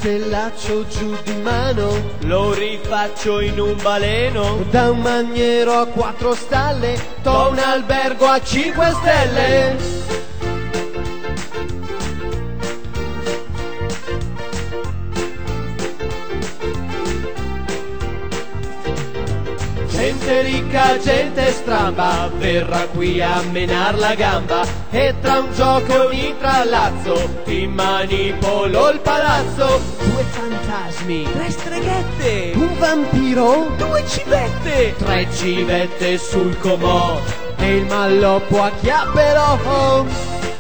castellaccio giù di mano, lo rifaccio in un baleno. da un maniero a 4 stalle, t'ho un albergo a 5 stelle. Gente ricca, gente stramba, verrà qui a menar la gamba, e tra un gioco e un intrallazzo ti manipolo il palazzo. 2 fantasmi, 3 streghette, un vampiro, 2 civette, 3 civette sul comò, e il malloppo a chiapperò.